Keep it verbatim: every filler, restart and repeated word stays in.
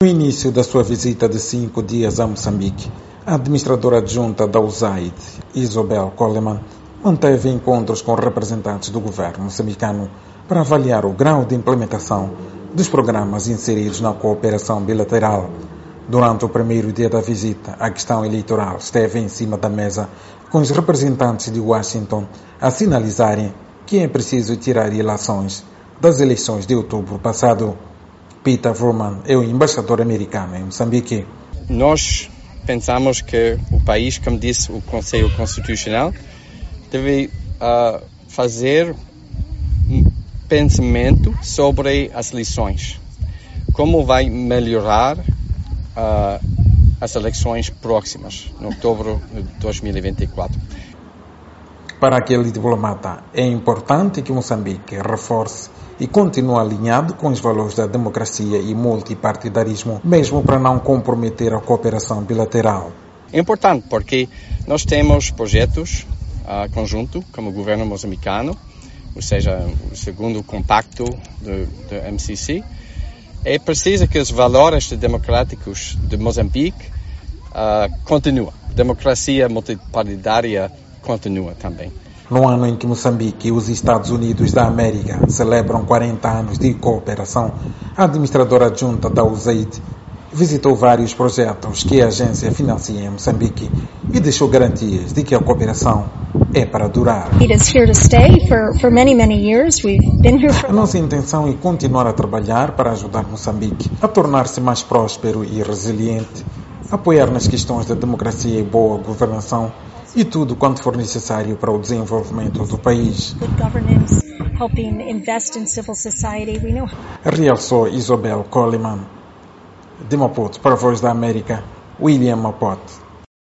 No início da sua visita de cinco dias a Moçambique, a administradora adjunta da U S A I D, Isobel Coleman, manteve encontros com representantes do governo moçambicano para avaliar o grau de implementação dos programas inseridos na cooperação bilateral. Durante o primeiro dia da visita, a questão eleitoral esteve em cima da mesa, com os representantes de Washington a sinalizarem que é preciso tirar ilações das eleições de outubro passado. Peter Vrooman é o embaixador americano em Moçambique. Nós pensamos que o país, como disse o Conselho Constitucional, deve uh, fazer um pensamento sobre as eleições. Como vai melhorar uh, as eleições próximas, em outubro de dois mil e vinte e quatro. Para aquele diplomata, é importante que Moçambique reforce e continue alinhado com os valores da democracia e multipartidarismo, mesmo para não comprometer a cooperação bilateral. É importante porque nós temos projetos uh, conjunto como o governo moçambicano, ou seja, o segundo compacto do, do M C C. É preciso que os valores democráticos de Moçambique uh, continuem. A democracia multipartidária continua também. No ano em que Moçambique e os Estados Unidos da América celebram quarenta anos de cooperação, a administradora adjunta da U S A I D visitou vários projetos que a agência financia em Moçambique e deixou garantias de que a cooperação é para durar. A nossa intenção é continuar a trabalhar para ajudar Moçambique a tornar-se mais próspero e resiliente, apoiar nas questões da democracia e boa governação e tudo quanto for necessário para o desenvolvimento do país. Realçou Isobel Coleman. De Maputo, para a Voz da América, William Mapote.